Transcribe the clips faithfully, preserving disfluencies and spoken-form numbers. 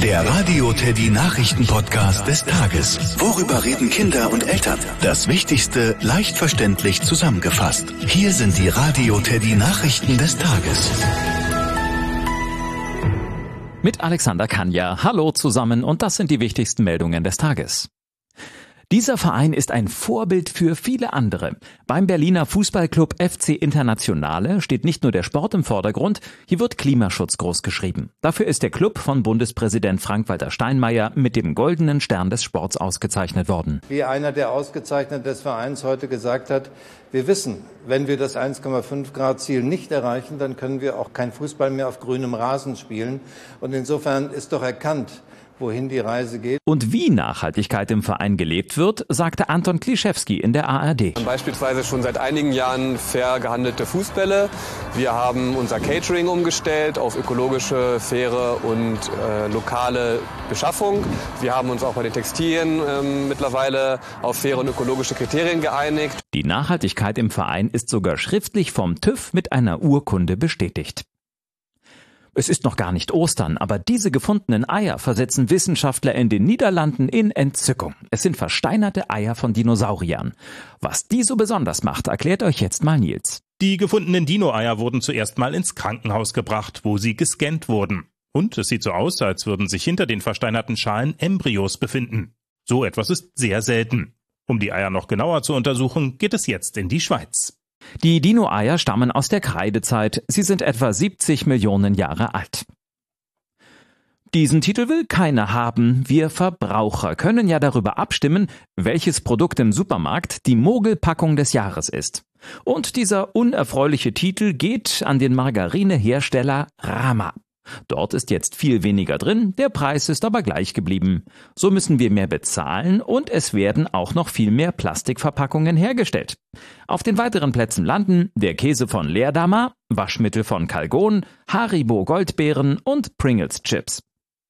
Der Radio Teddy Nachrichten-Podcast des Tages. Worüber reden Kinder und Eltern? Das Wichtigste leicht verständlich zusammengefasst. Hier sind die Radio Teddy Nachrichten des Tages. Mit Alexander Kanja. Hallo zusammen und das sind die wichtigsten Meldungen des Tages. Dieser Verein ist ein Vorbild für viele andere. Beim Berliner Fußballclub F C Internationale steht nicht nur der Sport im Vordergrund, hier wird Klimaschutz großgeschrieben. Dafür ist der Club von Bundespräsident Frank-Walter Steinmeier mit dem Goldenen Stern des Sports ausgezeichnet worden. Wie einer der Ausgezeichneten des Vereins heute gesagt hat, wir wissen, wenn wir das eins Komma fünf Grad Ziel nicht erreichen, dann können wir auch kein Fußball mehr auf grünem Rasen spielen. Und insofern ist doch erkannt, wohin die Reise geht. Und wie Nachhaltigkeit im Verein gelebt wird, sagte Anton Klischewski in der A R D. Beispielsweise schon seit einigen Jahren fair gehandelte Fußbälle. Wir haben unser Catering umgestellt auf ökologische, faire und äh, lokale Beschaffung. Wir haben uns auch bei den Textilien äh, mittlerweile auf faire und ökologische Kriterien geeinigt. Die Nachhaltigkeit im Verein ist sogar schriftlich vom TÜV mit einer Urkunde bestätigt. Es ist noch gar nicht Ostern, aber diese gefundenen Eier versetzen Wissenschaftler in den Niederlanden in Entzückung. Es sind versteinerte Eier von Dinosauriern. Was die so besonders macht, erklärt euch jetzt mal Nils. Die gefundenen Dino-Eier wurden zuerst mal ins Krankenhaus gebracht, wo sie gescannt wurden. Und es sieht so aus, als würden sich hinter den versteinerten Schalen Embryos befinden. So etwas ist sehr selten. Um die Eier noch genauer zu untersuchen, geht es jetzt in die Schweiz. Die Dino-Eier stammen aus der Kreidezeit. Sie sind etwa siebzig Millionen Jahre alt. Diesen Titel will keiner haben. Wir Verbraucher können ja darüber abstimmen, welches Produkt im Supermarkt die Mogelpackung des Jahres ist. Und dieser unerfreuliche Titel geht an den Margarinehersteller Rama. Dort ist jetzt viel weniger drin, der Preis ist aber gleich geblieben. So müssen wir mehr bezahlen und es werden auch noch viel mehr Plastikverpackungen hergestellt. Auf den weiteren Plätzen landen der Käse von Leerdammer, Waschmittel von Calgon, Haribo Goldbeeren und Pringles Chips.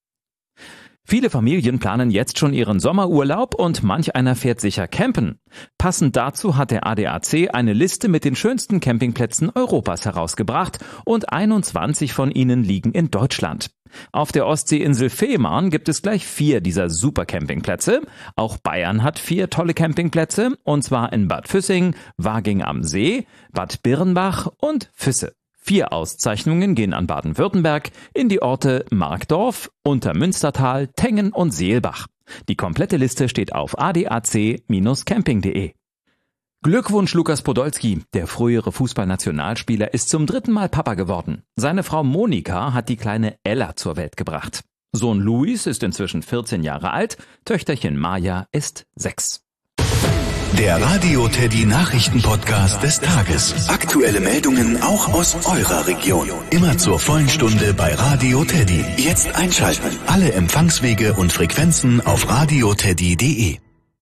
Viele Familien planen jetzt schon ihren Sommerurlaub und manch einer fährt sicher campen. Passend dazu hat der A D A C eine Liste mit den schönsten Campingplätzen Europas herausgebracht und einundzwanzig von ihnen liegen in Deutschland. Auf der Ostseeinsel Fehmarn gibt es gleich vier dieser Super-Campingplätze. Auch Bayern hat vier tolle Campingplätze und zwar in Bad Füssing, Waging am See, Bad Birnbach und Füsse. Vier Auszeichnungen gehen an Baden-Württemberg in die Orte Markdorf, Untermünstertal, Tengen und Seelbach. Die komplette Liste steht auf a d a c Bindestrich camping punkt d e. Glückwunsch Lukas Podolski, der frühere Fußballnationalspieler, ist zum dritten Mal Papa geworden. Seine Frau Monika hat die kleine Ella zur Welt gebracht. Sohn Luis ist inzwischen vierzehn Jahre alt, Töchterchen Maja ist sechs. Der Radio Teddy Nachrichten-Podcast des Tages. Aktuelle Meldungen auch aus eurer Region. Immer zur vollen Stunde bei Radio Teddy. Jetzt einschalten. Alle Empfangswege und Frequenzen auf radio teddy punkt d e.